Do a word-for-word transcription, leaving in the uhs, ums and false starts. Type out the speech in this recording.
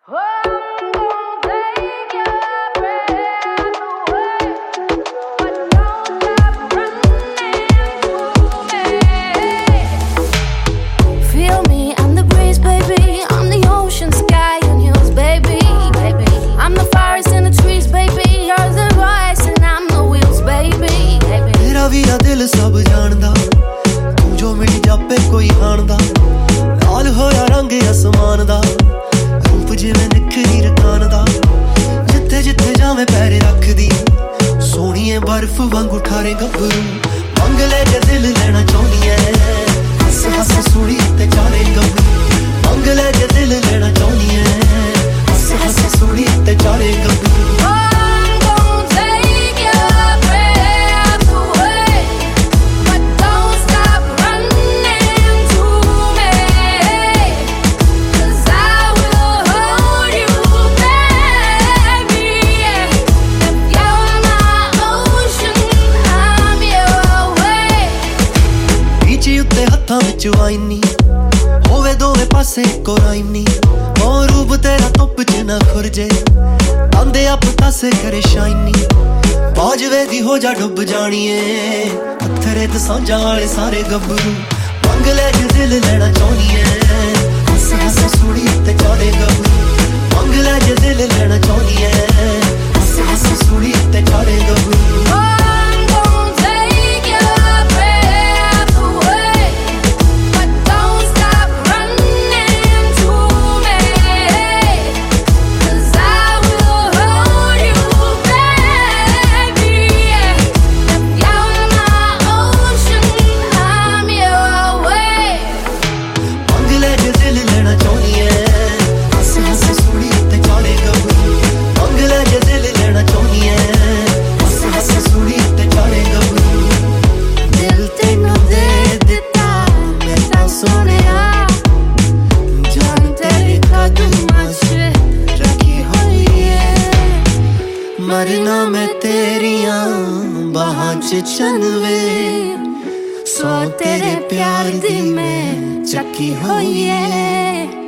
सब जानदा तू जो मिल जापे कोई हाणदा नाल होया रंग आसमान दा रूप जिवें निखरी रकान दा जिथे जिथे जावे पैर रखदी सोहणीए बर्फ वांगू ठारे गभरू मंग ले जे दिल लेना चाहुंदी ऐ हस हस सूड़ी ते चारे गभरू मंग ले जे दिल लेना चाहुंदी ऐ हस हस सूड़ी ते चारे गभरू हत्थां विच वाइनी होवे दोवे पासे इक्को राइनी ओ रूप तेरा धुप च ना खुरजे आंदे आप तासे करे शाइनी बाजवे दी हो जा डुब जानिए पत्थरे ते सांझां वाले सारे गब्बरू मंग ले जे दिल लेना चाहुंदी ऐ हस हस सूड़ी ते चारे गब्बरू मंग ले जे दिल लेना चाहुंदी ऐ हस हस सूड़ी ते चारे गब्बरू मरना मैं तेरियां बाहां च चनवे सौ तेरे प्यार दी मैं चक्की होई है।